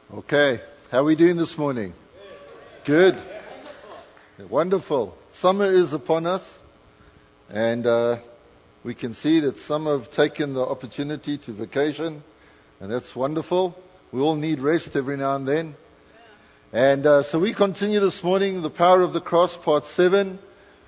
Okay, how are we doing this morning? Good. Wonderful. Summer is upon us, and we can see that some have taken the opportunity to vacation, and that's wonderful. We all need rest every now and then. And so we continue this morning, The Power of the Cross, Part 7.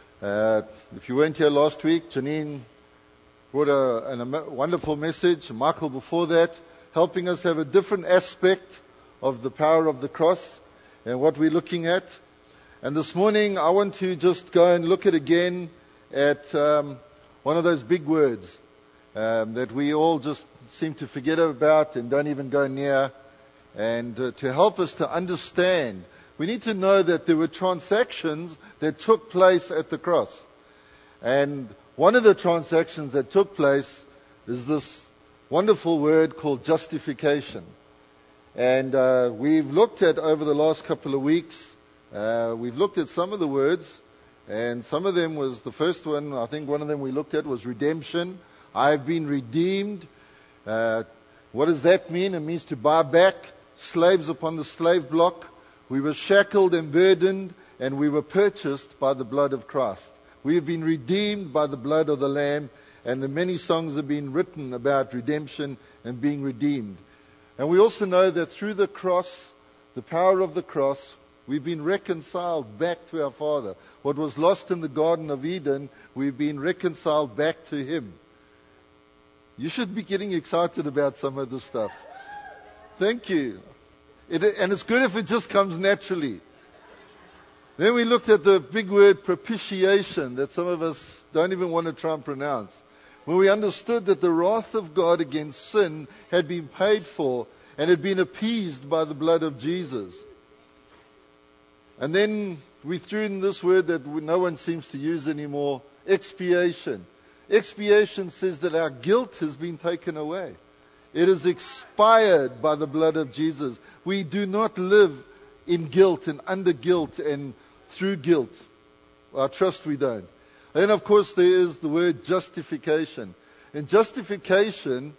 If you weren't here last week, Janine brought a wonderful message, Michael before that, helping us have a different aspect of the power of the cross and what we're looking at. And this morning I want to just go and look again at one of those big words that we all just seem to forget about and don't even go near. And to help us to understand, we need to know that there were transactions that took place at the cross. And one of the transactions that took place is this wonderful word called justification. And we've looked at, over the last couple of weeks, we've looked at some of the words, and some of them was, the first one, I think one of them we looked at was redemption. I have been redeemed. What does that mean? It means to buy back slaves upon the slave block. We were shackled and burdened, and we were purchased by the blood of Christ. We have been redeemed by the blood of the Lamb, and the many songs have been written about redemption and being redeemed. And we also know that through the cross, the power of the cross, we've been reconciled back to our Father. What was lost in the Garden of Eden, we've been reconciled back to Him. You should be getting excited about some of this stuff. Thank you. And it's good if it just comes naturally. Then we looked at the big word propitiation that some of us don't even want to try and pronounce. When we understood that the wrath of God against sin had been paid for and had been appeased by the blood of Jesus. And then we threw in this word that no one seems to use anymore, expiation. Expiation says that our guilt has been taken away. It is expired by the blood of Jesus. We do not live in guilt and under guilt and through guilt. I trust we don't. Then, of course, there is the word justification. And justification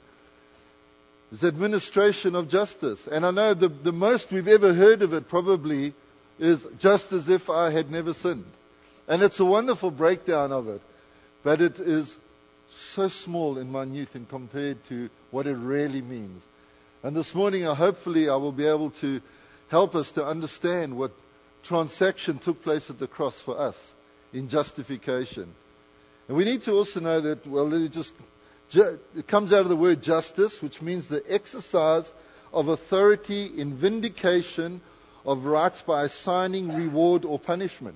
is administration of justice. And I know the most we've ever heard of it probably is just as if I had never sinned. And it's a wonderful breakdown of it. But it is so small and minute and compared to what it really means. And this morning, hopefully, I will be able to help us to understand what transaction took place at the cross for us in justification. And we need to also know that, it comes out of the word justice, which means the exercise of authority in vindication of rights by assigning reward or punishment.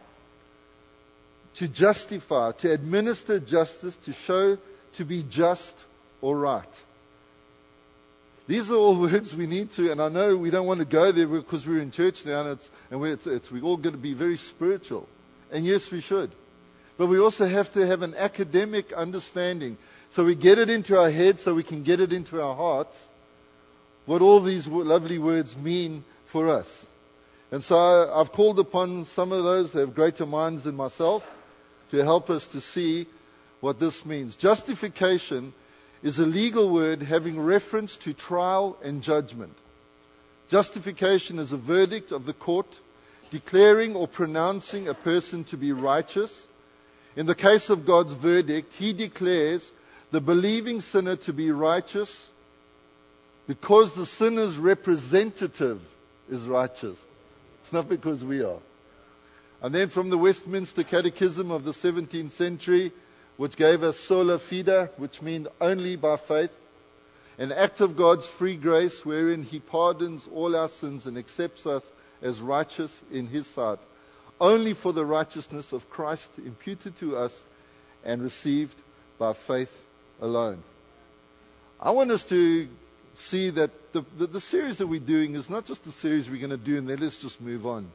To justify, to administer justice, to show to be just or right. These are all words we need to, and I know we don't want to go there because we're in church now, and we're all going to be very spiritual. And yes, we should. But we also have to have an academic understanding. So we get it into our heads, so we can get it into our hearts, what all these lovely words mean for us. And so I've called upon some of those that have greater minds than myself to help us to see what this means. Justification is a legal word having reference to trial and judgment. Justification is a verdict of the court declaring or pronouncing a person to be righteous. In the case of God's verdict, He declares the believing sinner to be righteous because the sinner's representative is righteous, not because we are. And then from the Westminster Catechism of the 17th century, which gave us sola fide, which means only by faith, an act of God's free grace wherein He pardons all our sins and accepts us as righteous in His sight, only for the righteousness of Christ imputed to us and received by faith alone. I want us to see that the series that we're doing is not just a series we're going to do and then let's just move on.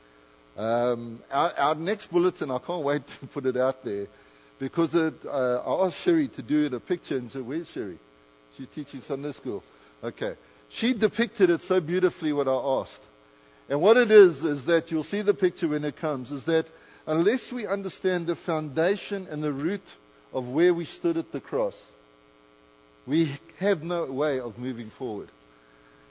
Our next bulletin, I can't wait to put it out there, because I asked Sherry to do it a picture, and said, where's Sherry? She's teaching Sunday school. Okay. She depicted it so beautifully, what I asked. And what it is that you'll see the picture when it comes, is that unless we understand the foundation and the root of where we stood at the cross, we have no way of moving forward.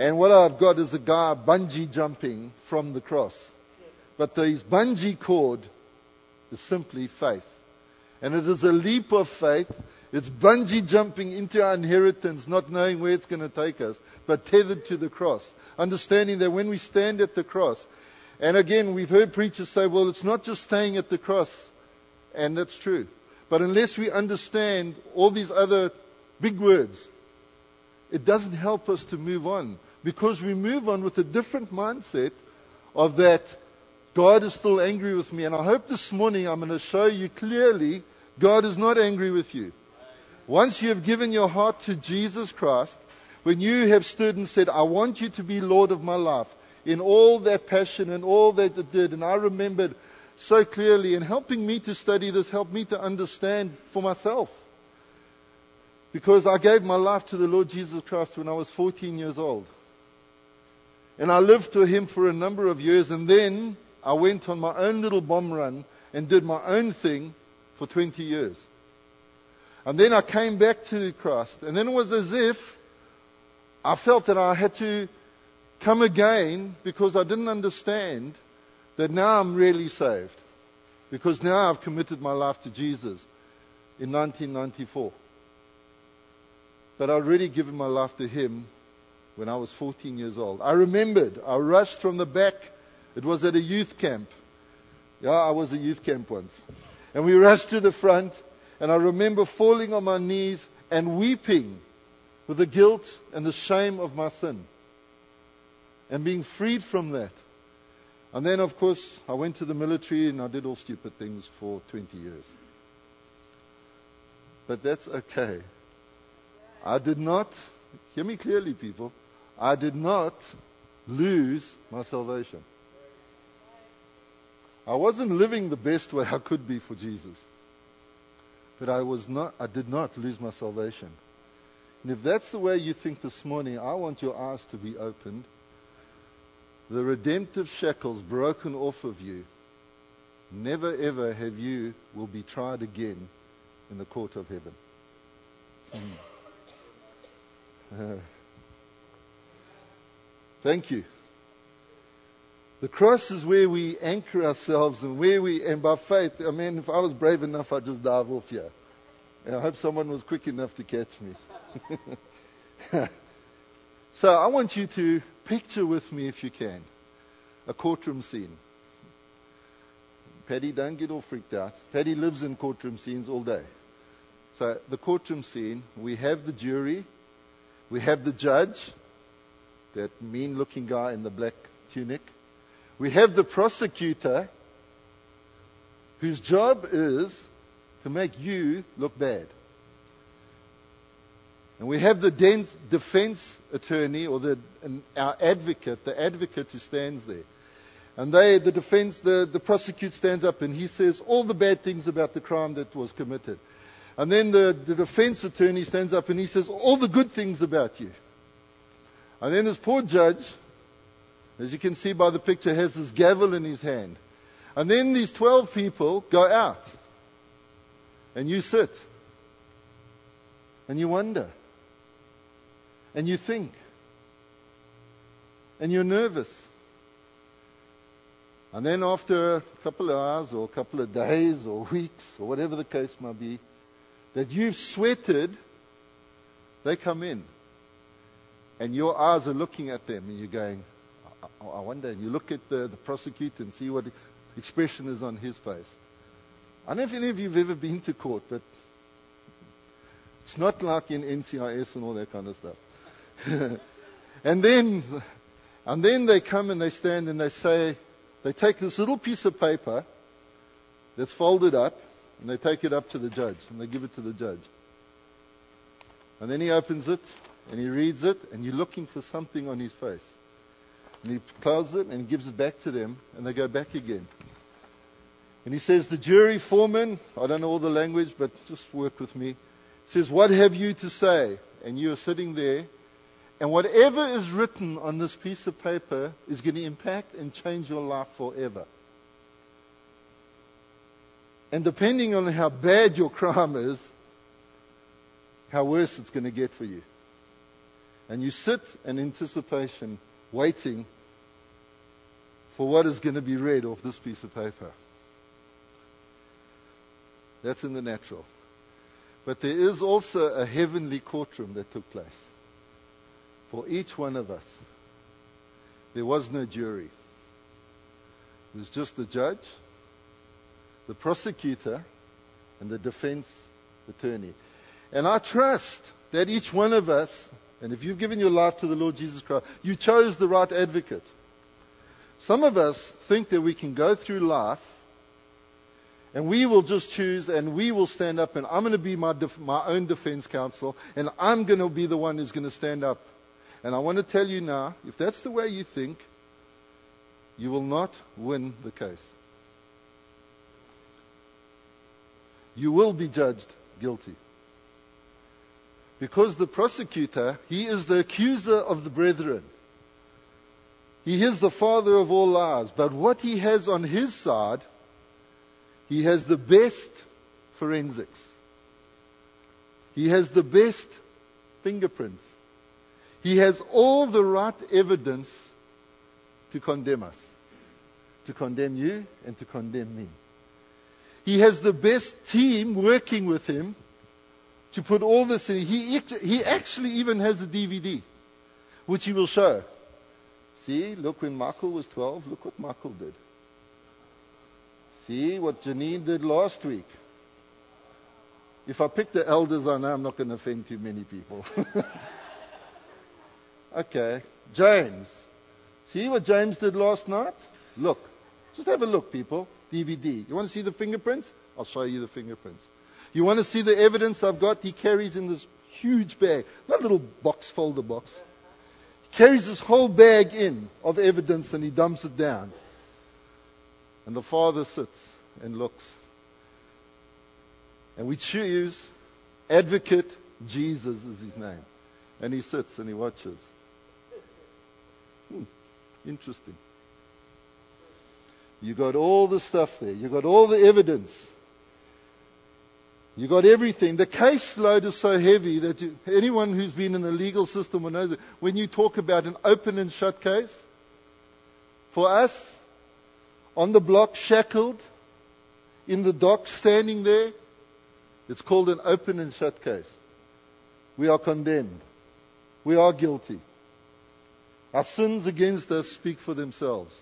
And what I've got is a guy bungee jumping from the cross. But his bungee cord is simply faith. And it is a leap of faith. It's bungee jumping into our inheritance, not knowing where it's going to take us, but tethered to the cross. Understanding that when we stand at the cross, and again, we've heard preachers say, well, it's not just staying at the cross. And that's true. But unless we understand all these other big words, it doesn't help us to move on. Because we move on with a different mindset of that God is still angry with me. And I hope this morning I'm going to show you clearly God is not angry with you. Once you have given your heart to Jesus Christ, when you have stood and said, I want you to be Lord of my life, in all that passion and all that it did, and I remembered so clearly, and helping me to study this helped me to understand for myself. Because I gave my life to the Lord Jesus Christ when I was 14 years old. And I lived for Him for a number of years, and then I went on my own little bomb run and did my own thing for 20 years. And then I came back to Christ, and then it was as if I felt that I had to come again because I didn't understand that now I'm really saved. Because now I've committed my life to Jesus in 1994. But I'd already given my life to Him when I was 14 years old. I remembered, I rushed from the back. It was at a youth camp. Yeah, I was a youth camp once. And we rushed to the front, and I remember falling on my knees and weeping with the guilt and the shame of my sin. And being freed from that. And then, of course, I went to the military and I did all stupid things for 20 years. But that's okay. I did not, hear me clearly, people, I did not lose my salvation. I wasn't living the best way I could be for Jesus. But I did not lose my salvation. And if that's the way you think this morning, I want your eyes to be opened. The redemptive shackles broken off of you. Never ever will be tried again in the court of heaven. Thank you. The cross is where we anchor ourselves and by faith, if I was brave enough, I'd just dive off here. And I hope someone was quick enough to catch me. So I want you to picture with me, if you can, a courtroom scene. Paddy, don't get all freaked out. Paddy lives in courtroom scenes all day. So the courtroom scene, we have the jury, we have the judge, that mean-looking guy in the black tunic. We have the prosecutor, whose job is to make you look bad. And we have the defense attorney, or our advocate, the advocate who stands there. And the prosecutor stands up and he says all the bad things about the crime that was committed. And then the defense attorney stands up and he says all the good things about you. And then this poor judge, as you can see by the picture, has this gavel in his hand. And then these 12 people go out. And you sit. And you wonder. And you think. And you're nervous. And then after a couple of hours or a couple of days or weeks or whatever the case might be, that you've sweated, they come in. And your eyes are looking at them and you're going, I wonder. And you look at the prosecutor and see what expression is on his face. I don't know if any of you have ever been to court, but it's not like in NCIS and all that kind of stuff. And then they come and they stand and they say, they take this little piece of paper that's folded up and they take it up to the judge and they give it to the judge. And then he opens it and he reads it and you're looking for something on his face. And he closes it and he gives it back to them and they go back again. And he says, the jury foreman, I don't know all the language, but just work with me, says, what have you to say? And you're sitting there, and whatever is written on this piece of paper is going to impact and change your life forever. And depending on how bad your crime is, how worse it's going to get for you. And you sit in anticipation, waiting for what is going to be read off this piece of paper. That's in the natural. But there is also a heavenly courtroom that took place. For each one of us, there was no jury. It was just the judge, the prosecutor, and the defense attorney. And I trust that each one of us, and if you've given your life to the Lord Jesus Christ, you chose the right advocate. Some of us think that we can go through life and we will just choose and we will stand up and I'm going to be my own defense counsel and I'm going to be the one who's going to stand up. And I want to tell you now, if that's the way you think, you will not win the case. You will be judged guilty. Because the prosecutor, he is the accuser of the brethren. He is the father of all lies. But what he has on his side, he has the best forensics. He has the best fingerprints. He has all the right evidence to condemn us. To condemn you and to condemn me. He has the best team working with him to put all this in. He actually even has a DVD, which he will show. See, look, when Michael was 12, look what Michael did. See what Janine did last week. If I pick the elders, I know I'm not going to offend too many people. Okay, James. See what James did last night? Look. Just have a look, people. DVD. You want to see the fingerprints? I'll show you the fingerprints. You want to see the evidence I've got? He carries in this huge bag. Not a little box, folder box. He carries this whole bag in of evidence and he dumps it down. And the father sits and looks. And we choose Advocate Jesus is his name. And he sits and he watches. Interesting. You got all the stuff there. You got all the evidence. You got everything. The caseload is so heavy that anyone who's been in the legal system will know that when you talk about an open and shut case, for us, on the block, shackled, in the dock, standing there, it's called an open and shut case. We are condemned. We are guilty. Our sins against us speak for themselves.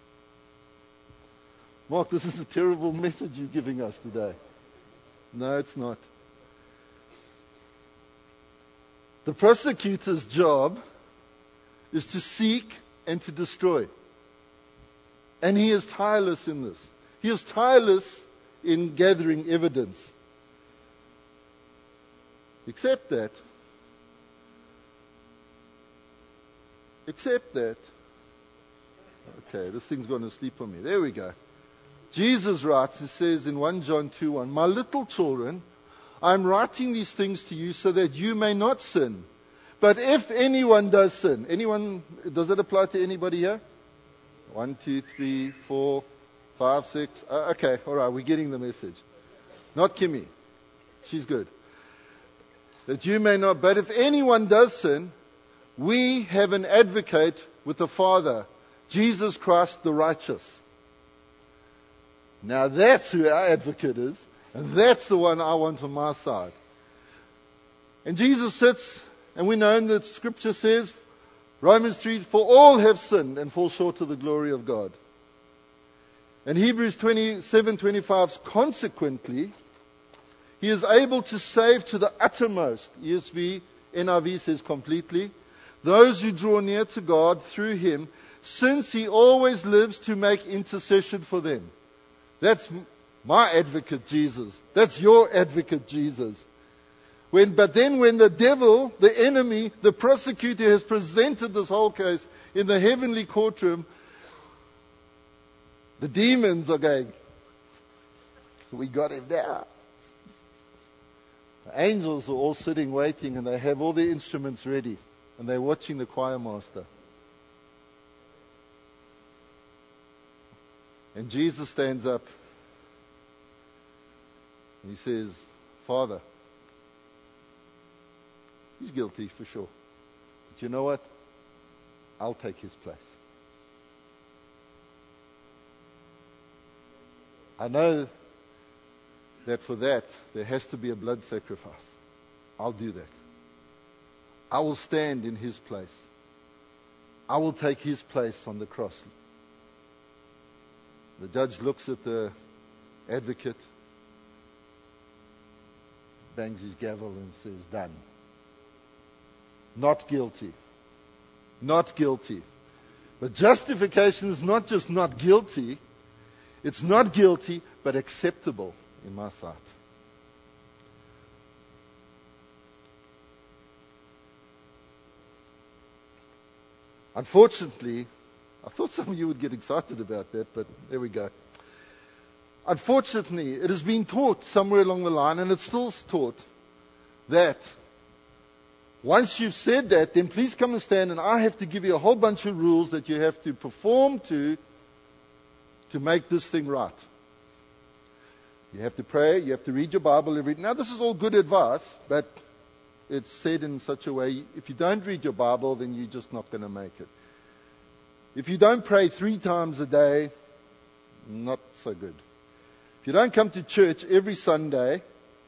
Mark, this is a terrible message you're giving us today. No, it's not. The prosecutor's job is to seek and to destroy. And he is tireless in this. He is tireless in gathering evidence. Except that. Okay, this thing's going to sleep on me. There we go. Jesus writes, he says in 1 John 2:1, "My little children, I'm writing these things to you so that you may not sin. But if anyone does sin," does it apply to anybody here? 1, 2, 3, 4, 5, 6. Okay, all right, we're getting the message. Not Kimmy. She's good. That you may not, but if anyone does sin, we have an advocate with the Father, Jesus Christ the righteous. Now that's who our advocate is, and that's the one I want on my side. And Jesus sits, and we know that Scripture says, Romans 3, "For all have sinned and fall short of the glory of God." And Hebrews 27:25, "Consequently, He is able to save to the uttermost," ESV, NIV says completely, "those who draw near to God through Him, since He always lives to make intercession for them." That's my advocate, Jesus. That's your advocate, Jesus. But then when the devil, the enemy, the prosecutor has presented this whole case in the heavenly courtroom, the demons are going, "We got him now." The angels are all sitting waiting and they have all their instruments ready and they're watching the choir master. And Jesus stands up and he says, "Father, he's guilty for sure. But you know what? I'll take his place. I know that for that, there has to be a blood sacrifice. I'll do that. I will stand in his place. I will take his place on the cross. The judge looks at the advocate, bangs his gavel and says, done. Not guilty. Not guilty. But justification is not just not guilty. It's not guilty, but acceptable in my sight. Unfortunately, I thought some of you would get excited about that, but there we go. Unfortunately, it has been taught somewhere along the line, and it's still taught, that once you've said that, then please come and stand, and I have to give you a whole bunch of rules that you have to perform to make this thing right. You have to pray, you have to read your Bible every day. Now, this is all good advice, but it's said in such a way, if you don't read your Bible, then you're just not going to make it. If you don't pray 3 times a day, not so good. If you don't come to church every Sunday,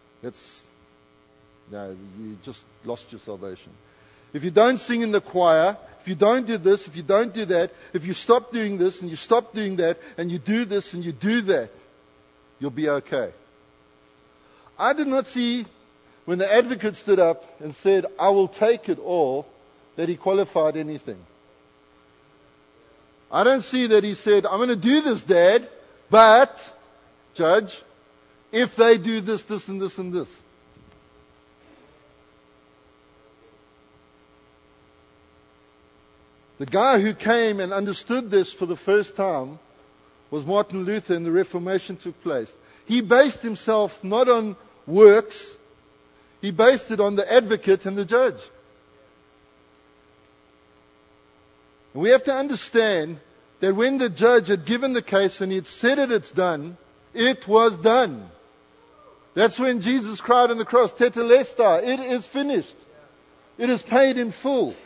you just lost your salvation. If you don't sing in the choir, if you don't do this, if you don't do that, if you stop doing this and you stop doing that, and you do this and you do that, you'll be okay. I did not see, when the advocate stood up and said, I will take it all, that he qualified anything. I don't see that he said, I'm going to do this, Dad, but, Judge, if they do this, this, and this, and this. The guy who came and understood this for the first time was Martin Luther, and the Reformation took place. He based himself not on works, he based it on the advocate and the judge. And we have to understand that when the judge had given the case and he had said it's done, it was done. That's when Jesus cried on the cross, Tetelestai, it is finished. It is paid in full.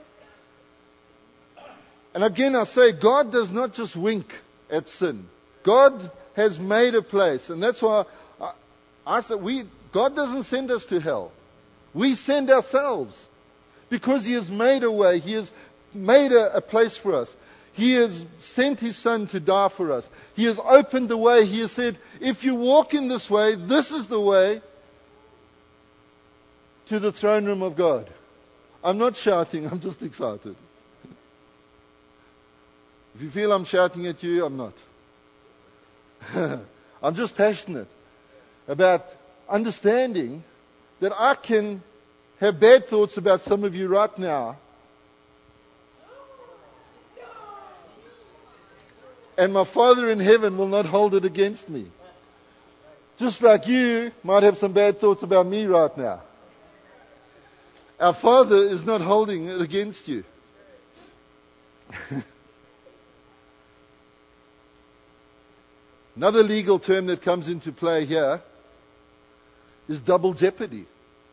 And again I say, God does not just wink at sin. God has made a place. And that's why I said, God doesn't send us to hell. We send ourselves. Because He has made a way. He has made a place for us. He has sent His Son to die for us. He has opened the way. He has said, if you walk in this way, this is the way to the throne room of God. I'm not shouting, I'm just excited. If you feel I'm shouting at you, I'm not. I'm just passionate about understanding that I can have bad thoughts about some of you right now. And my Father in heaven will not hold it against me. Just like you might have some bad thoughts about me right now. Our Father is not holding it against you. Another legal term that comes into play here is double jeopardy.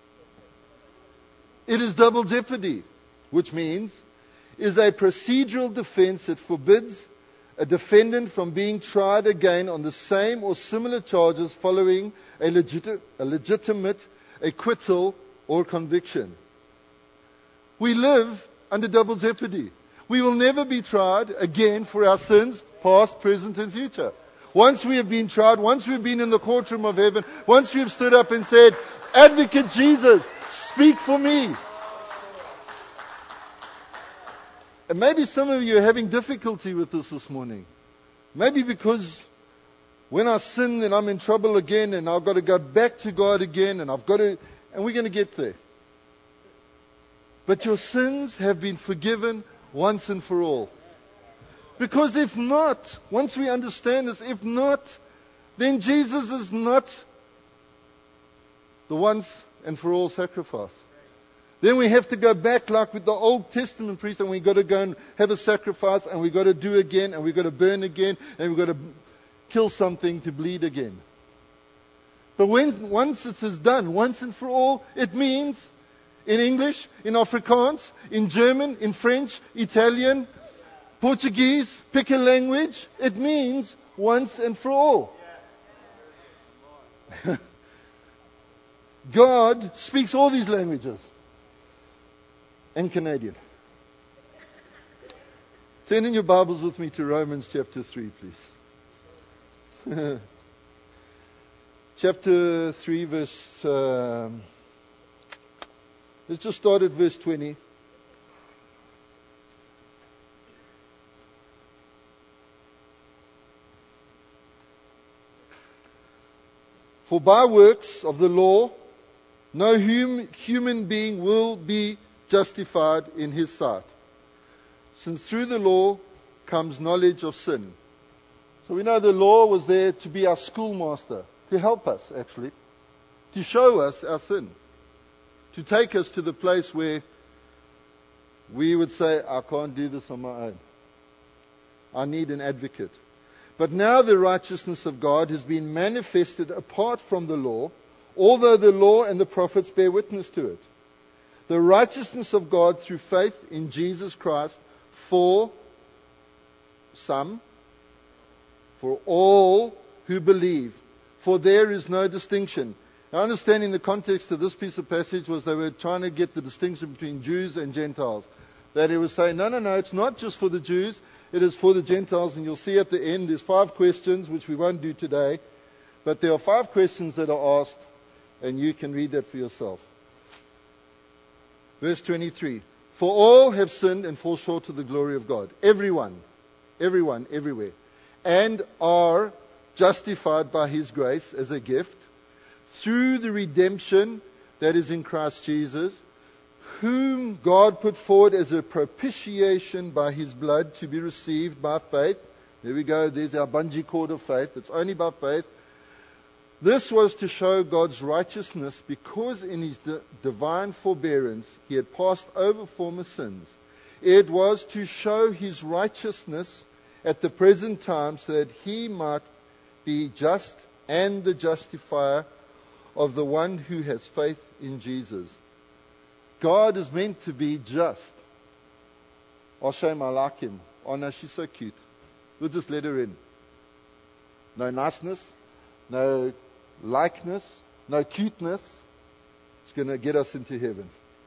It is double jeopardy, which means is a procedural defense that forbids a defendant from being tried again on the same or similar charges following a legitimate acquittal or conviction. We live under double jeopardy. We will never be tried again for our sins, past, present, and future. Once we have been tried, once we've been in the courtroom of heaven, once we've stood up and said, Advocate Jesus, speak for me. And maybe some of you are having difficulty with this morning. Maybe because when I sin, then I'm in trouble again, and I've got to go back to God again, and we're going to get there. But your sins have been forgiven once and for all. Because if not, once we understand this, if not, then Jesus is not the once and for all sacrifice. Then we have to go back like with the Old Testament priests, and we've got to go and have a sacrifice, and we've got to do again, and we've got to burn again, and we've got to kill something to bleed again. But once it is done, once and for all, it means in English, in Afrikaans, in German, in French, Italian, Portuguese, pick a language. It means once and for all. God speaks all these languages. And Canadian. Turn in your Bibles with me to Romans chapter 3, please. Chapter 3, verse... let's just start at verse 20. For by works of the law, no human being will be justified in his sight, since through the law comes knowledge of sin. So we know the law was there to be our schoolmaster, to help us actually, to show us our sin, to take us to the place where we would say, I can't do this on my own. I need an advocate. But now the righteousness of God has been manifested apart from the law, although the law and the prophets bear witness to it. The righteousness of God through faith in Jesus Christ for some, for all who believe. For there is no distinction. Now, understanding the context of this piece of passage was they were trying to get the distinction between Jews and Gentiles. That it was saying, no, it's not just for the Jews, it is for the Gentiles. And you'll see at the end, there's 5 questions, which we won't do today. But there are 5 questions that are asked, and you can read that for yourself. Verse 23. For all have sinned and fall short of the glory of God. Everyone, everywhere. And are justified by His grace as a gift through the redemption that is in Christ Jesus, whom God put forward as a propitiation by His blood to be received by faith. There we go. There's our bungee cord of faith. It's only by faith. This was to show God's righteousness because in His divine forbearance He had passed over former sins. It was to show His righteousness at the present time so that He might be just and the justifier of the one who has faith in Jesus. God is meant to be just. Oh, shame, I like him. Oh no, she's so cute. We'll just let her in. No niceness, no likeness, no cuteness. It's going to get us into heaven.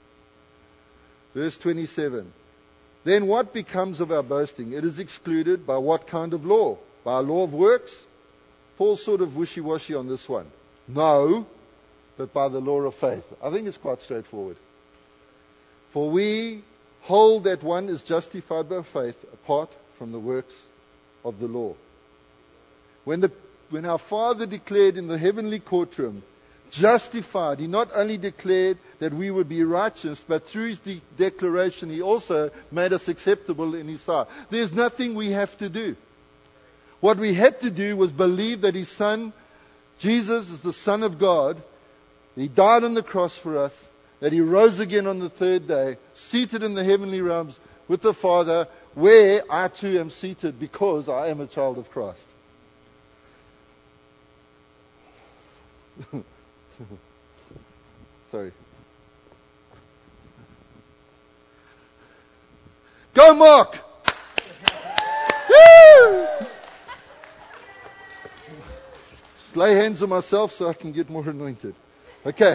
Verse 27. Then what becomes of our boasting? It is excluded by what kind of law? By a law of works? Paul's sort of wishy-washy on this one. No, but by the law of faith. I think it's quite straightforward. For we hold that one is justified by faith apart from the works of the law. When our Father declared in the heavenly courtroom, justified, He not only declared that we would be righteous, but through His declaration He also made us acceptable in His sight. There's nothing we have to do. What we had to do was believe that His Son, Jesus, is the Son of God. He died on the cross for us, that He rose again on the 3rd day, seated in the heavenly realms with the Father, where I too am seated because I am a child of Christ. Sorry. Go, Mark! Just lay hands on myself so I can get more anointed. Okay.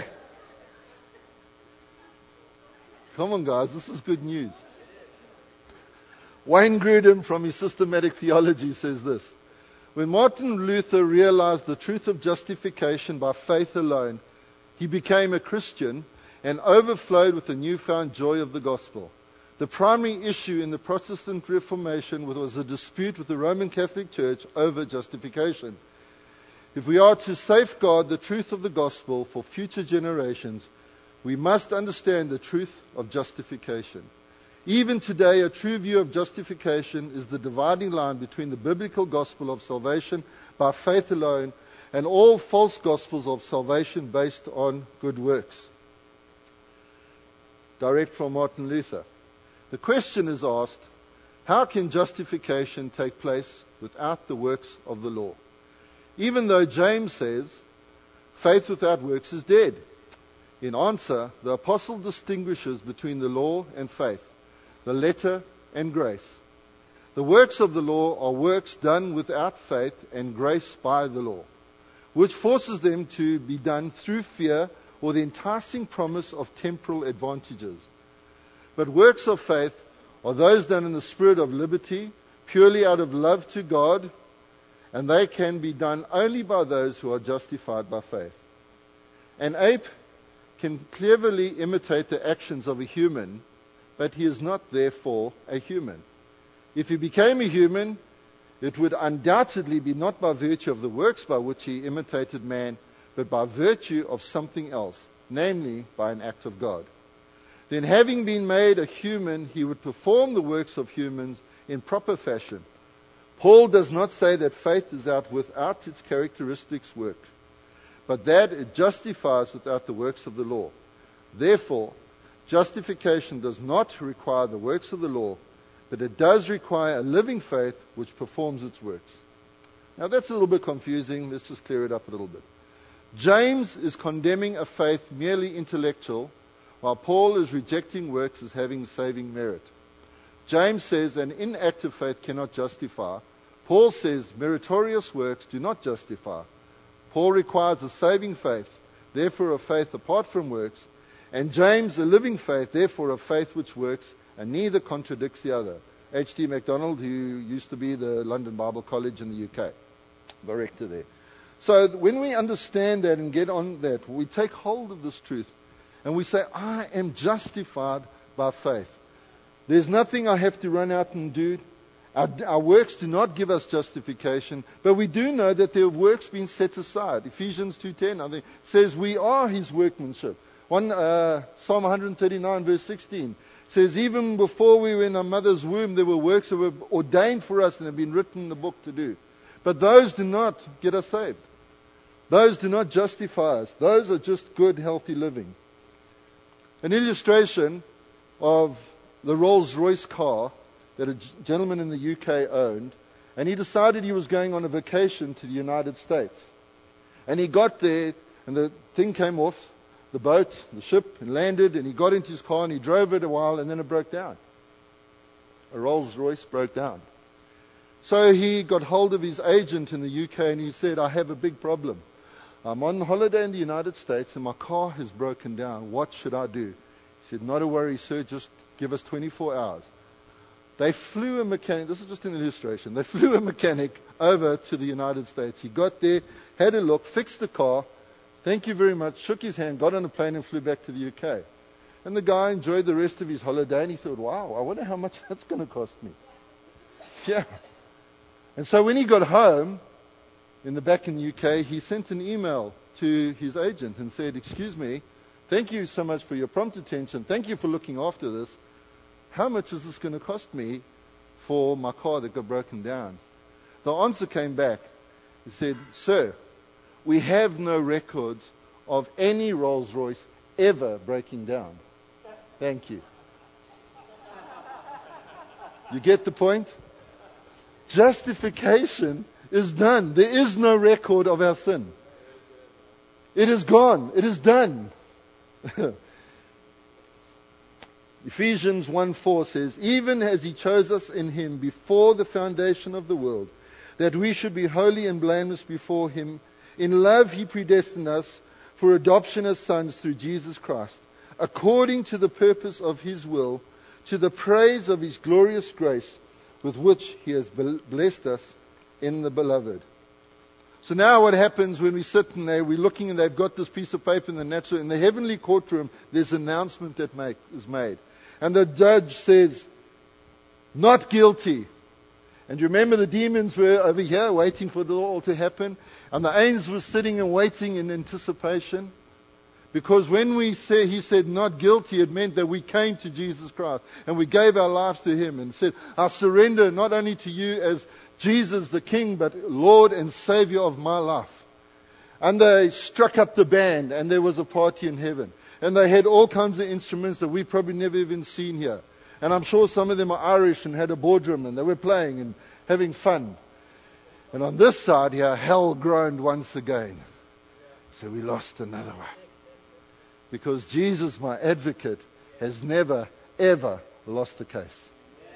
Come on, guys. This is good news. Wayne Grudem, from his Systematic Theology, says this. When Martin Luther realized the truth of justification by faith alone, he became a Christian and overflowed with the newfound joy of the gospel. The primary issue in the Protestant Reformation was a dispute with the Roman Catholic Church over justification. If we are to safeguard the truth of the gospel for future generations, we must understand the truth of justification. Even today, a true view of justification is the dividing line between the biblical gospel of salvation by faith alone and all false gospels of salvation based on good works. Direct from Martin Luther. The question is asked, how can justification take place without the works of the law? Even though James says, faith without works is dead. In answer, the apostle distinguishes between the law and faith, the letter and grace. The works of the law are works done without faith and grace by the law, which forces them to be done through fear or the enticing promise of temporal advantages. But works of faith are those done in the spirit of liberty, purely out of love to God, and they can be done only by those who are justified by faith. An ape can cleverly imitate the actions of a human, but he is not therefore a human. If he became a human, it would undoubtedly be not by virtue of the works by which he imitated man, but by virtue of something else, namely by an act of God. Then, having been made a human, he would perform the works of humans in proper fashion. Paul does not say that faith is out without its characteristics worked, but that it justifies without the works of the law. Therefore, justification does not require the works of the law, but it does require a living faith which performs its works. Now that's a little bit confusing. Let's just clear it up a little bit. James is condemning a faith merely intellectual, while Paul is rejecting works as having saving merit. James says an inactive faith cannot justify. Paul says meritorious works do not justify. Paul requires a saving faith, therefore a faith apart from works, and James a living faith, therefore a faith which works, and neither contradicts the other. H.D. MacDonald, who used to be the London Bible College in the UK, director there. So when we understand that and get on that, we take hold of this truth, and we say, I am justified by faith. There's nothing I have to run out and do. Our works do not give us justification, but we do know that there have works been set aside. Ephesians 2:10, I think, says we are his workmanship. Psalm 139, verse 16, says even before we were in our mother's womb, there were works that were ordained for us and have been written in the book to do. But those do not get us saved. Those do not justify us. Those are just good, healthy living. An illustration of the Rolls-Royce car that a gentleman in the UK owned, and he decided he was going on a vacation to the United States. And he got there, and the thing came off the boat, the ship, and landed, and he got into his car, and he drove it a while, and then it broke down. A Rolls-Royce broke down. So he got hold of his agent in the UK, and he said, I have a big problem. I'm on holiday in the United States, and my car has broken down. What should I do? He said, not a worry, sir, just give us 24 hours. They flew a mechanic, this is just an illustration, they flew a mechanic over to the United States. He got there, had a look, fixed the car, thank you very much, shook his hand, got on a plane and flew back to the UK. And the guy enjoyed the rest of his holiday, and he thought, wow, I wonder how much that's going to cost me. Yeah. And so when he got home, back in the UK, he sent an email to his agent and said, excuse me, thank you so much for your prompt attention, thank you for looking after this. How much is this going to cost me for my car that got broken down? The answer came back. He said, sir, we have no records of any Rolls-Royce ever breaking down. Thank you. You get the point? Justification is done. There is no record of our sin. It is gone. It is done. Ephesians 1:4 says, even as he chose us in him before the foundation of the world, that we should be holy and blameless before him. In love he predestined us for adoption as sons through Jesus Christ, according to the purpose of his will, to the praise of his glorious grace, with which he has blessed us in the beloved. So now what happens when we sit in there, we're looking and they've got this piece of paper in the heavenly courtroom, there's an announcement that is made. And the judge says, not guilty. And you remember the demons were over here waiting for it all to happen. And the angels were sitting and waiting in anticipation. Because when he said not guilty, it meant that we came to Jesus Christ. And we gave our lives to him and said, I surrender not only to you as Jesus the King, but Lord and Savior of my life. And they struck up the band and there was a party in heaven. And they had all kinds of instruments that we've probably never even seen here. And I'm sure some of them are Irish and had a boardroom and they were playing and having fun. And on this side here, hell groaned once again. So we lost another one. Because Jesus, my advocate, has never, ever lost a case.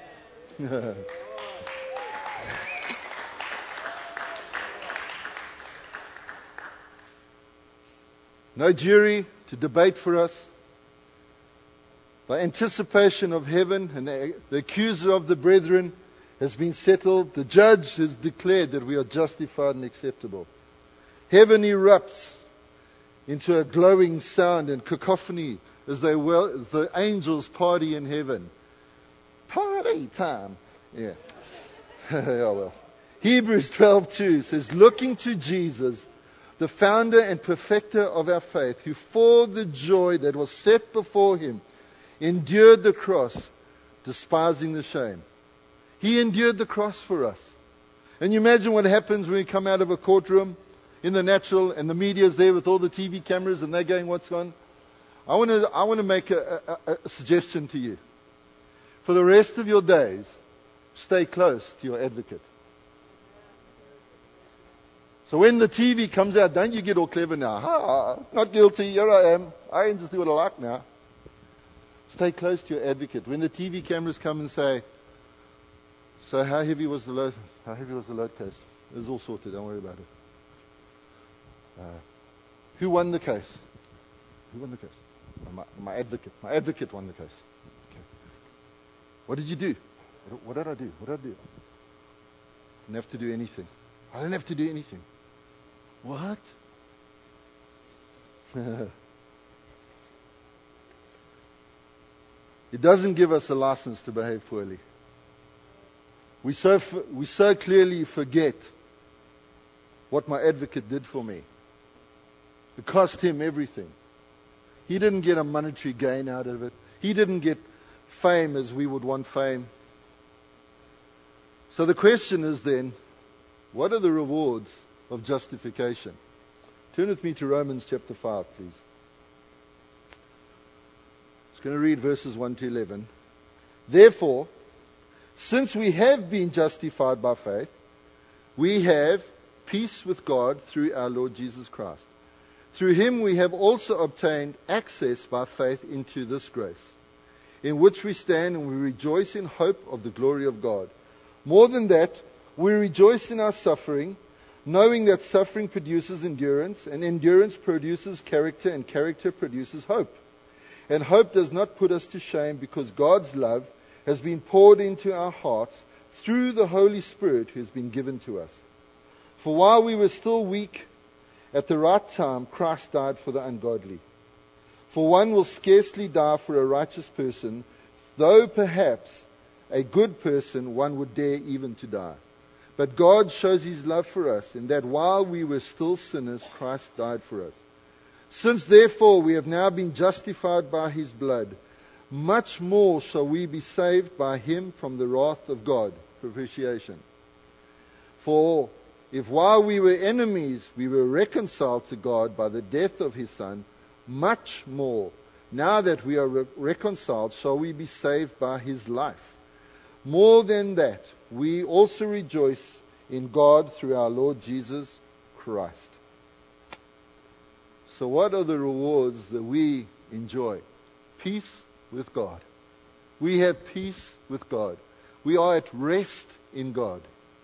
No jury to debate for us. The anticipation of heaven and the accuser of the brethren has been settled. The judge has declared that we are justified and acceptable. Heaven erupts into a glowing sound and cacophony as the angels party in heaven. Party time. Yeah. Oh well. Hebrews 12:2 says, looking to Jesus, the founder and perfecter of our faith, who for the joy that was set before him endured the cross, despising the shame. He endured the cross for us. And you imagine what happens when we come out of a courtroom in the natural and the media's there with all the TV cameras and they're going, what's on? I want to make a suggestion to you. For the rest of your days, stay close to your advocate. So when the TV comes out, don't you get all clever now. Not guilty, here I am. I can just do what I like now. Stay close to your advocate. When the TV cameras come and say, so how heavy was the load case? It was all sorted, don't worry about it. Who won the case? Who won the case? My advocate. My advocate won the case. Okay. What did you do? What did I do? I didn't have to do anything. I didn't have to do anything. What? It doesn't give us a license to behave poorly. We so clearly forget what my advocate did for me. It cost him everything. He didn't get a monetary gain out of it. He didn't get fame as we would want fame. So the question is then, what are the rewards of justification? Turn with me to Romans chapter 5, please. I'm just going to read verses 1 to 11. Therefore, since we have been justified by faith, we have peace with God through our Lord Jesus Christ. Through him we have also obtained access by faith into this grace, in which we stand and we rejoice in hope of the glory of God. More than that, we rejoice in our suffering, knowing that suffering produces endurance, and endurance produces character, and character produces hope. And hope does not put us to shame, because God's love has been poured into our hearts through the Holy Spirit who has been given to us. For while we were still weak, at the right time Christ died for the ungodly. For one will scarcely die for a righteous person, though perhaps a good person one would dare even to die. But God shows his love for us, in that while we were still sinners, Christ died for us. Since therefore we have now been justified by his blood, much more shall we be saved by him from the wrath of God. Propitiation. For if while we were enemies we were reconciled to God by the death of his Son, much more, now that we are reconciled, shall we be saved by his life. More than that, we also rejoice in God through our Lord Jesus Christ. So what are the rewards that we enjoy? Peace with God. We have peace with God. We are at rest in God.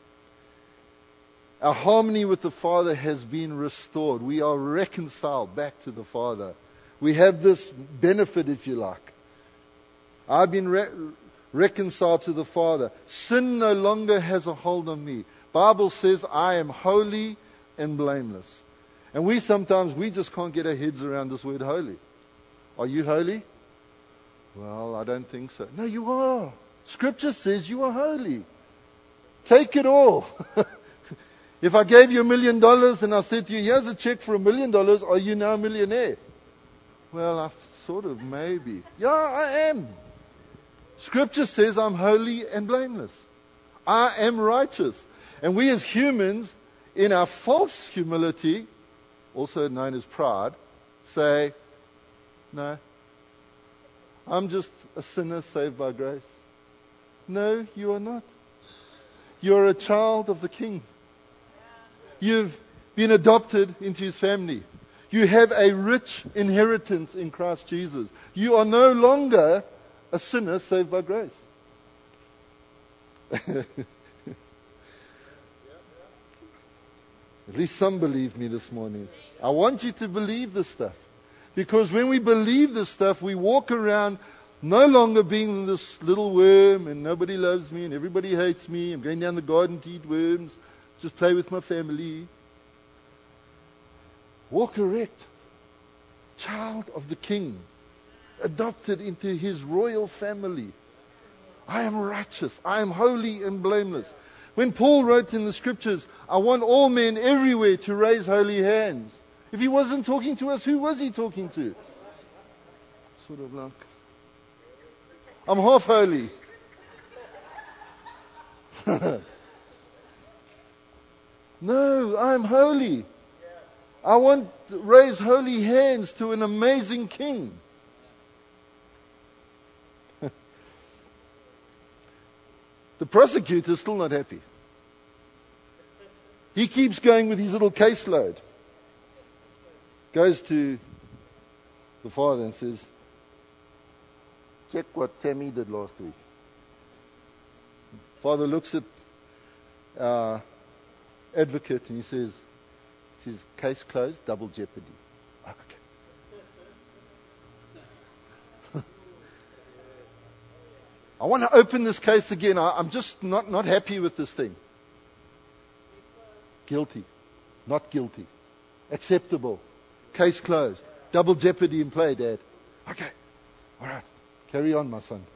Our harmony with the Father has been restored. We are reconciled back to the Father. We have this benefit, if you like. I've been reconciled to the Father. Sin no longer has a hold on me. Bible says I am holy and blameless. And we just can't get our heads around this word holy. Are you holy? Well, I don't think so. No, you are. Scripture says you are holy. Take it all. If I gave you $1 million and I said to you, here's a check for $1 million, are you now a millionaire? Well, I sort of maybe. Yeah, I am. Scripture says I'm holy and blameless. I am righteous. And we as humans, in our false humility, also known as pride, say, no, I'm just a sinner saved by grace. No, you are not. You're a child of the King. You've been adopted into his family. You have a rich inheritance in Christ Jesus. You are no longer a sinner saved by grace. At least some believe me this morning. I want you to believe this stuff. Because when we believe this stuff, we walk around no longer being this little worm and nobody loves me and everybody hates me. I'm going down the garden to eat worms, just play with my family. Walk erect. Child of the King. Adopted into his royal family. I am righteous. I am holy and blameless. When Paul wrote in the scriptures, I want all men everywhere to raise holy hands. If he wasn't talking to us, who was he talking to? Sort of like, I'm half holy. No, I'm holy. I want to raise holy hands to an amazing king. The prosecutor is still not happy. He keeps going with his little caseload. Goes to the father and says, check what Tammy did last week. Father looks at our advocate and he says, case closed, double jeopardy. Okay. I want to open this case again. I'm just not happy with this thing. Guilty. Not guilty. Acceptable. Case closed. Double jeopardy in play, Dad. Okay. All right. Carry on, my son.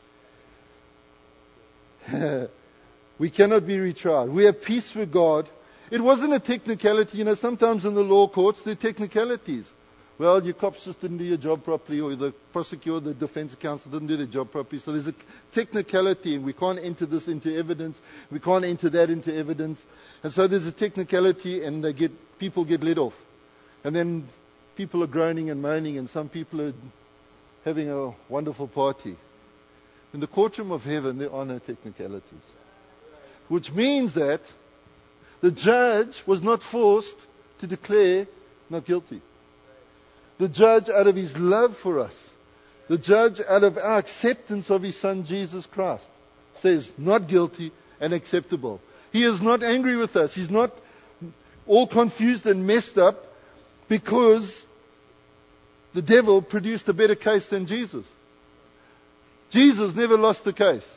We cannot be retried. We have peace with God. It wasn't a technicality. Sometimes in the law courts, there are technicalities. Well, your cops just didn't do your job properly, or the prosecutor, the defense counsel didn't do their job properly. So there's a technicality, and we can't enter this into evidence. We can't enter that into evidence. And so there's a technicality, and people get let off. And then people are groaning and moaning, and some people are having a wonderful party. In the courtroom of heaven, there are no technicalities. Which means that the judge was not forced to declare not guilty. The judge, out of his love for us, the judge, out of our acceptance of his Son Jesus Christ, says not guilty and acceptable. He is not angry with us. He's not all confused and messed up because the devil produced a better case than Jesus. Jesus never lost the case.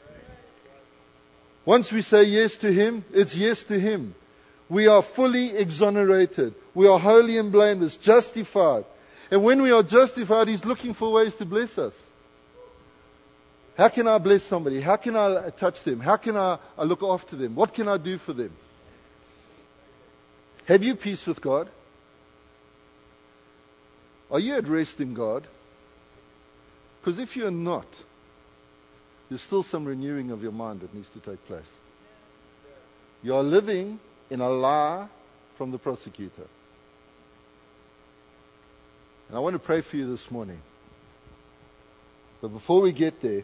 Once we say yes to him, it's yes to him. We are fully exonerated. We are holy and blameless, justified. And when we are justified, he's looking for ways to bless us. How can I bless somebody? How can I touch them? How can I look after them? What can I do for them? Have you peace with God? Are you at rest in God? Because if you're not, there's still some renewing of your mind that needs to take place. You are living in a lie from the prosecutor. And I want to pray for you this morning. But before we get there,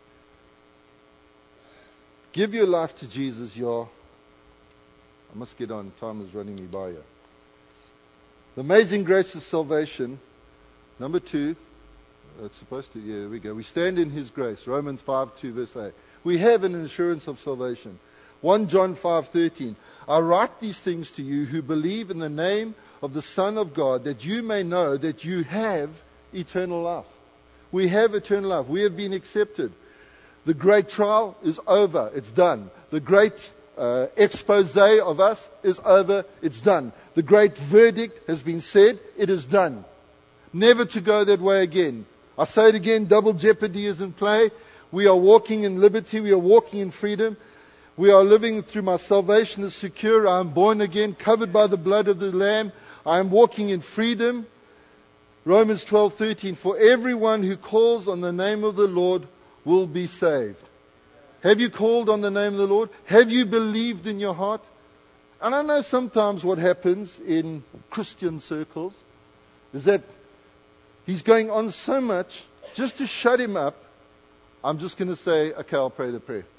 give your life to Jesus. I must get on. Time is running me by here. The amazing grace of salvation. Number 2. It's supposed to, there we go. We stand in his grace. Romans 5:2 verse 8. We have an assurance of salvation. 1 John 5:13. I write these things to you who believe in the name of the Son of God, that you may know that you have eternal life. We have eternal life. We have been accepted. The great trial is over. It's done. The great expose of us is over. It's done. The great verdict has been said. It is done. Never to go that way again. I say it again, double jeopardy is in play. We are walking in liberty. We are walking in freedom. We are living through my salvation is secure. I am born again, covered by the blood of the Lamb. I am walking in freedom. Romans 12:13. For everyone who calls on the name of the Lord will be saved. Have you called on the name of the Lord? Have you believed in your heart? And I know sometimes what happens in Christian circles is that he's going on so much, just to shut him up, I'm just going to say, okay, I'll pray the prayer.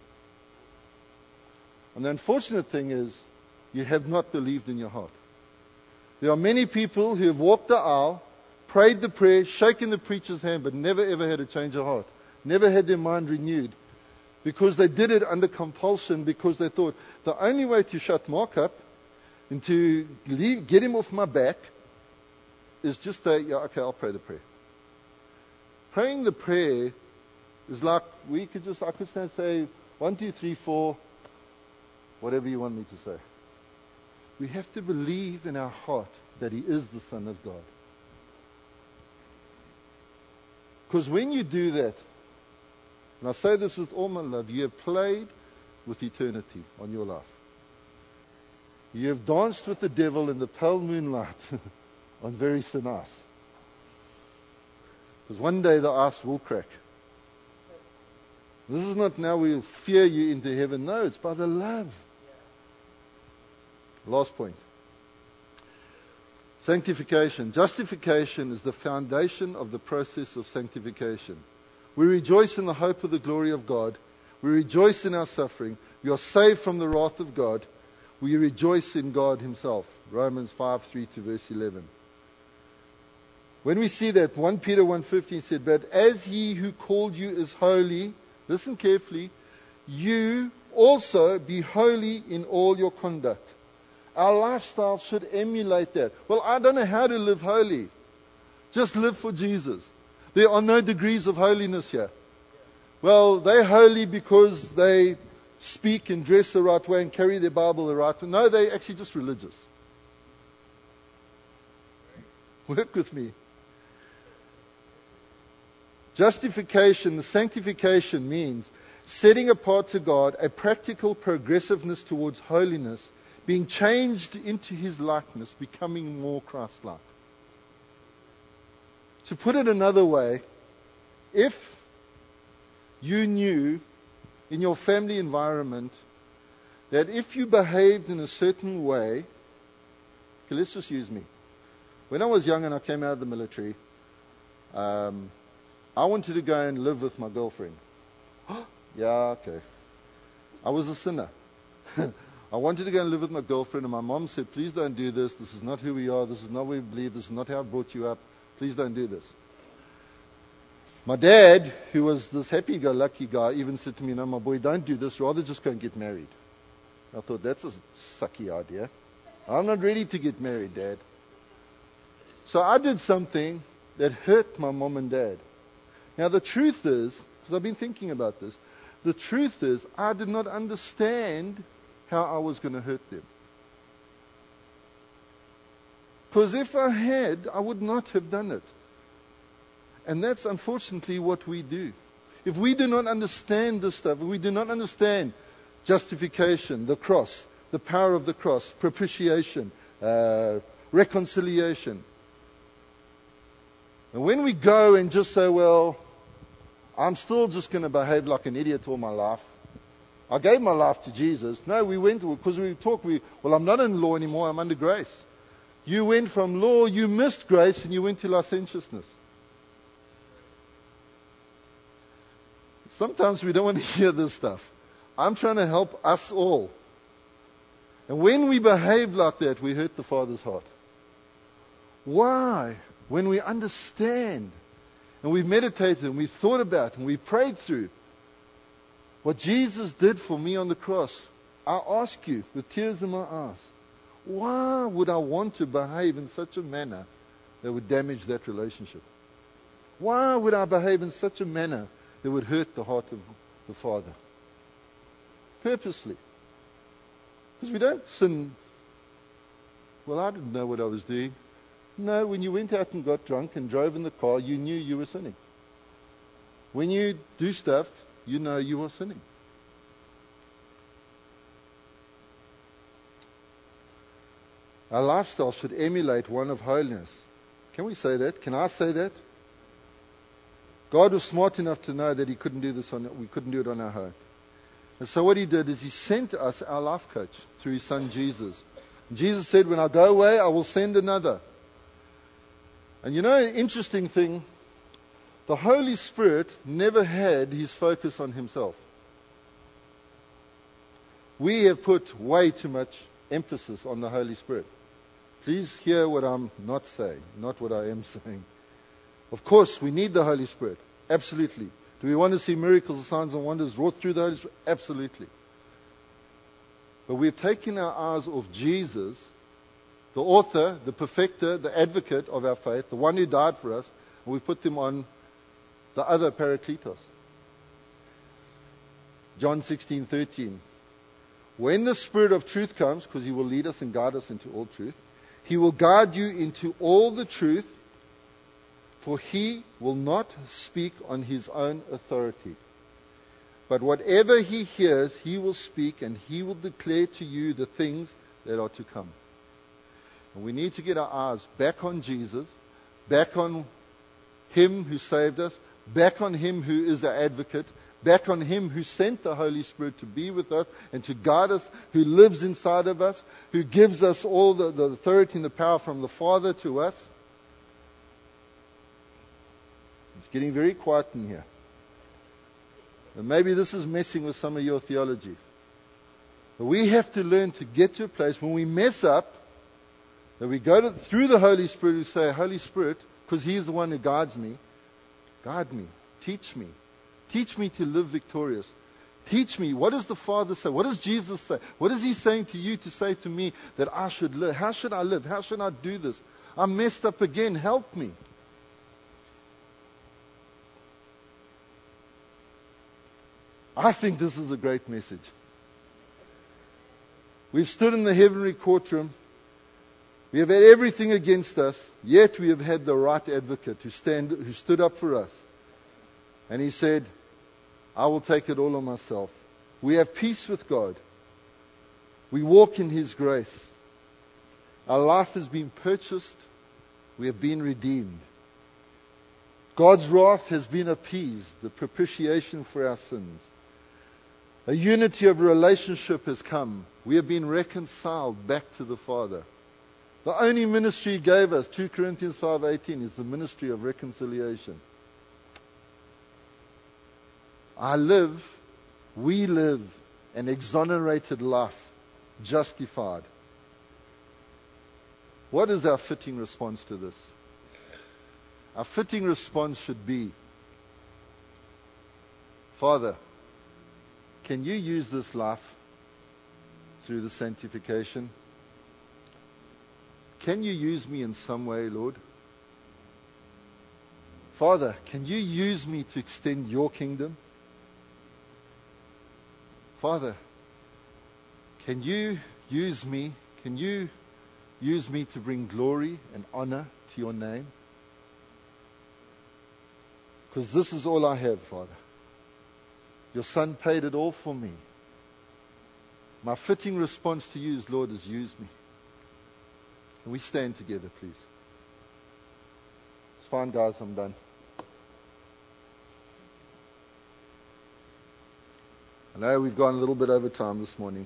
And the unfortunate thing is, you have not believed in your heart. There are many people who have walked the aisle, prayed the prayer, shaken the preacher's hand, but never ever had a change of heart. Never had their mind renewed. Because they did it under compulsion, because they thought the only way to shut Mark up and to get him off my back is just say, yeah, okay, I'll pray the prayer. Praying the prayer is like, I could stand and say, 1, 2, 3, 4, whatever you want me to say. We have to believe in our heart that He is the Son of God. Because when you do that, and I say this with all my love, you have played with eternity on your life. You have danced with the devil in the pale moonlight on very thin ice. Because one day the ice will crack. This is not now we'll fear you into heaven. No, it's by the love. Last point. Sanctification. Justification is the foundation of the process of sanctification. We rejoice in the hope of the glory of God. We rejoice in our suffering. We are saved from the wrath of God. We rejoice in God Himself. Romans 5:3 to verse 11. When we see that, 1 Peter 1:15 said, but as He who called you is holy, listen carefully, you also be holy in all your conduct. Our lifestyle should emulate that. Well, I don't know how to live holy. Just live for Jesus. There are no degrees of holiness here. Well, they're holy because they speak and dress the right way and carry their Bible the right way. No, they're actually just religious. Work with me. Justification, the sanctification means setting apart to God a practical progressiveness towards holiness, being changed into His likeness, becoming more Christ-like. To put it another way, if you knew in your family environment that if you behaved in a certain way, okay, let's just use me. When I was young and I came out of the military, I wanted to go and live with my girlfriend. Yeah, okay. I was a sinner. I wanted to go and live with my girlfriend, and my mom said, please don't do this. This is not who we are. This is not what we believe. This is not how I brought you up. Please don't do this. My dad, who was this happy-go-lucky guy, even said to me, no, my boy, don't do this. Rather just go and get married. I thought, that's a sucky idea. I'm not ready to get married, Dad. So I did something that hurt my mom and dad. Now, the truth is, because I've been thinking about this, the truth is I did not understand how I was going to hurt them. Because if I had, I would not have done it. And that's unfortunately what we do. If we do not understand this stuff, if we do not understand justification, the cross, the power of the cross, propitiation, reconciliation. And when we go and just say, well, I'm still just going to behave like an idiot all my life. I gave my life to Jesus. No, we went, because we talk, well, I'm not in law anymore, I'm under grace. You went from law, you missed grace, and you went to licentiousness. Sometimes we don't want to hear this stuff. I'm trying to help us all. And when we behave like that, we hurt the Father's heart. Why? When we understand, and we've meditated, and we've thought about, and we've prayed through what Jesus did for me on the cross, I ask you, with tears in my eyes, why would I want to behave in such a manner that would damage that relationship? Why would I behave in such a manner that would hurt the heart of the Father? Purposely. Because we don't sin. Well, I didn't know what I was doing. No, when you went out and got drunk and drove in the car, you knew you were sinning. When you do stuff, you know you are sinning. Our lifestyle should emulate one of holiness. Can we say that? Can I say that? God was smart enough to know that we couldn't do it on our own. And so what He did is He sent us our life coach through His Son Jesus. And Jesus said, when I go away, I will send another. And you know, an interesting thing, the Holy Spirit never had His focus on Himself. We have put way too much emphasis on the Holy Spirit. Please hear what I'm not saying, not what I am saying. Of course, we need the Holy Spirit. Absolutely. Do we want to see miracles, signs, and wonders wrought through the Holy Spirit? Absolutely. But we've taken our eyes off Jesus, the author, the perfecter, the advocate of our faith, the one who died for us, and we put them on the other Parakletos. John 16:13. When the Spirit of truth comes, because He will lead us and guide us into all truth, He will guide you into all the truth, for He will not speak on His own authority. But whatever He hears, He will speak, and He will declare to you the things that are to come. And we need to get our eyes back on Jesus, back on Him who saved us, back on Him who is our advocate, back on Him who sent the Holy Spirit to be with us and to guide us, who lives inside of us, who gives us all the authority and the power from the Father to us. It's getting very quiet in here. And maybe this is messing with some of your theology. But we have to learn to get to a place when we mess up, that we go through the Holy Spirit who say, Holy Spirit, because He is the one who guides me, guide me, teach me. Teach me to live victorious. Teach me, what does the Father say? What does Jesus say? What is He saying to you to say to me that I should live? How should I live? How should I do this? I'm messed up again. Help me. I think this is a great message. We've stood in the heavenly courtroom. We have had everything against us, yet we have had the right advocate who stood up for us. And He said, I will take it all on myself. We have peace with God. We walk in His grace. Our life has been purchased. We have been redeemed. God's wrath has been appeased, the propitiation for our sins. A unity of relationship has come. We have been reconciled back to the Father. The only ministry He gave us, 2 Corinthians 5:18, is the ministry of reconciliation. We live an exonerated life, justified. What is our fitting response to this? Our fitting response should be, Father, can you use this life through the sanctification? Can you use me in some way, Lord? Father, can you use me to extend your kingdom? Father, can you use me? Can you use me to bring glory and honor to your name? Because this is all I have, Father. Your Son paid it all for me. My fitting response to you is, Lord, is use me. Can we stand together, please? It's fine, guys, I'm done. I know we've gone a little bit over time this morning.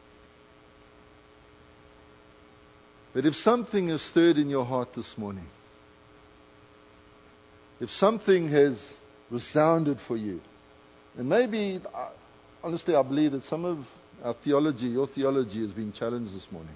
But if something has stirred in your heart this morning, if something has resounded for you, and maybe, honestly, I believe that some of our theology, your theology, has been challenged this morning.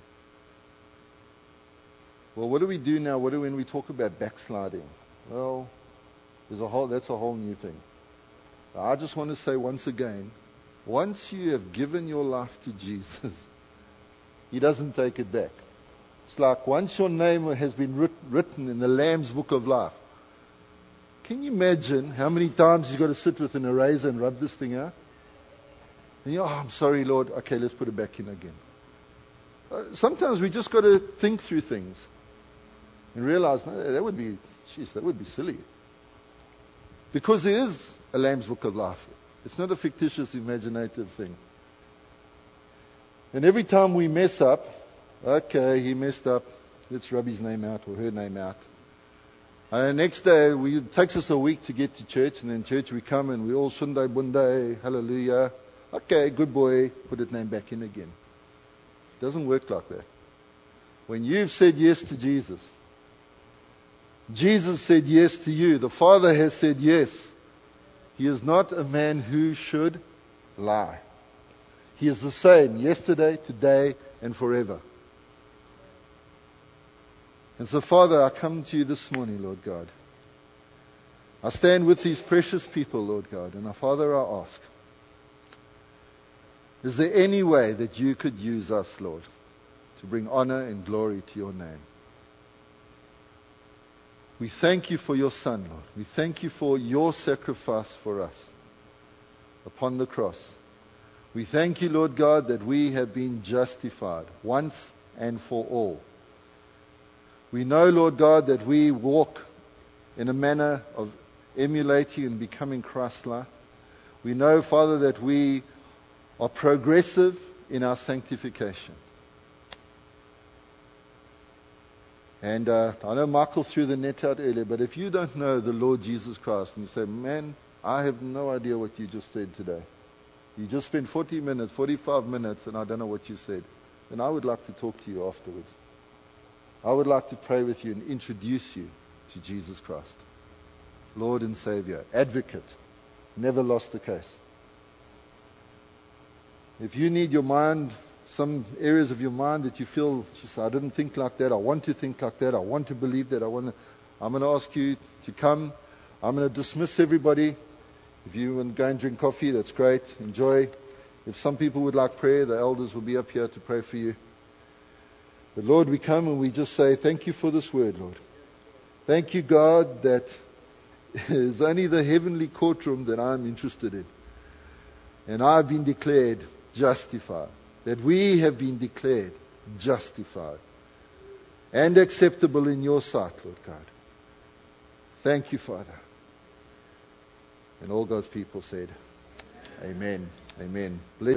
Well, what do we do now? What do when we talk about backsliding? Well, that's a whole new thing. I just want to say once again, once you have given your life to Jesus, He doesn't take it back. It's like once your name has been written in the Lamb's Book of Life. Can you imagine how many times you've got to sit with an eraser and rub this thing out? And I'm sorry, Lord. Okay, let's put it back in again. Sometimes we just got to think through things and realize, no, that would be silly. Because there is a Lamb's Book of Life. It's not a fictitious, imaginative thing. And every time we mess up, okay, he messed up, let's rub his name out or her name out. And the next day, it takes us a week to get to church, and then church we come and we all Sunday Bunday, hallelujah. Okay, good boy, put his name back in again. It doesn't work like that. When you've said yes to Jesus, Jesus said yes to you. The Father has said yes. He is not a man who should lie. He is the same yesterday, today, and forever. And so, Father, I come to you this morning, Lord God. I stand with these precious people, Lord God, and Father, I ask, is there any way that you could use us, Lord, to bring honor and glory to your name? We thank you for your Son, Lord. We thank you for your sacrifice for us upon the cross. We thank you, Lord God, that we have been justified once and for all. We know, Lord God, that we walk in a manner of emulating and becoming Christ-like. We know, Father, that we are progressive in our sanctification. And I know Michael threw the net out earlier, but if you don't know the Lord Jesus Christ and you say, man, I have no idea what you just said today. You just spent 40 minutes, 45 minutes, and I don't know what you said. Then I would like to talk to you afterwards. I would like to pray with you and introduce you to Jesus Christ. Lord and Savior, advocate, never lost the case. If you need your mind, some areas of your mind that you feel, just, I didn't think like that, I want to think like that, I want to believe that, I'm going to ask you to come. I'm going to dismiss everybody. If you want to go and drink coffee, that's great. Enjoy. If some people would like prayer, the elders will be up here to pray for you. But Lord, we come and we just say, thank you for this word, Lord. Thank you, God, that it's only the heavenly courtroom that I'm interested in. And I've been declared justified. That we have been declared justified and acceptable in your sight, Lord God. Thank you, Father. And all God's people said, Amen. Amen. Bless